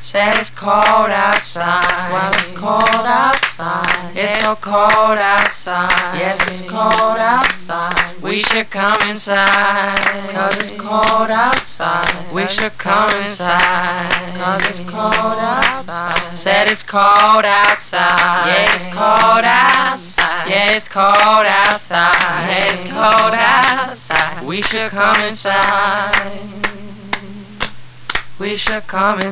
Said it's cold outside. Well, it's cold outside. It's so cold outside. Yes, it's cold outside. We should come inside. 'Cause it's cold outside. We should come inside. 'Cause it's cold outside. Said it's cold outside. Yeah, it's cold outside. Yeah, it's cold outside. Yeah, it's cold outside. We should come inside. We should come inside.